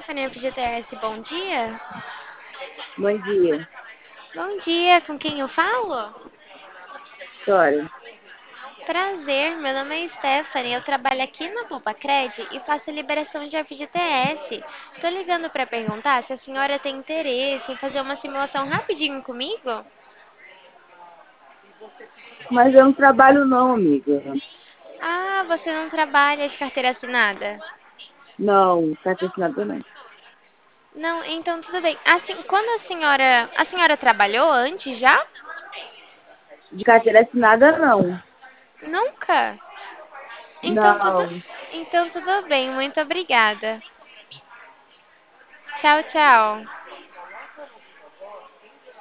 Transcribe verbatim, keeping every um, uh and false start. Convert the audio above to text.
Stephanie, F G T S, bom dia. Bom dia, Bom dia, com quem eu falo? Vitória. Prazer, meu nome é Stephanie, eu trabalho aqui na Cred e faço liberação de F G T S. Tô ligando para perguntar se a senhora tem interesse em fazer uma simulação rapidinho comigo? Mas eu não trabalho não, amiga. Ah, você não trabalha de carteira assinada? Não, carteira assinada não. Não, então tudo bem. Assim, quando a senhora, a senhora trabalhou antes já? De carteira assinada não. Nunca? Então tudo, Não. então tudo bem, muito obrigada. Tchau, tchau.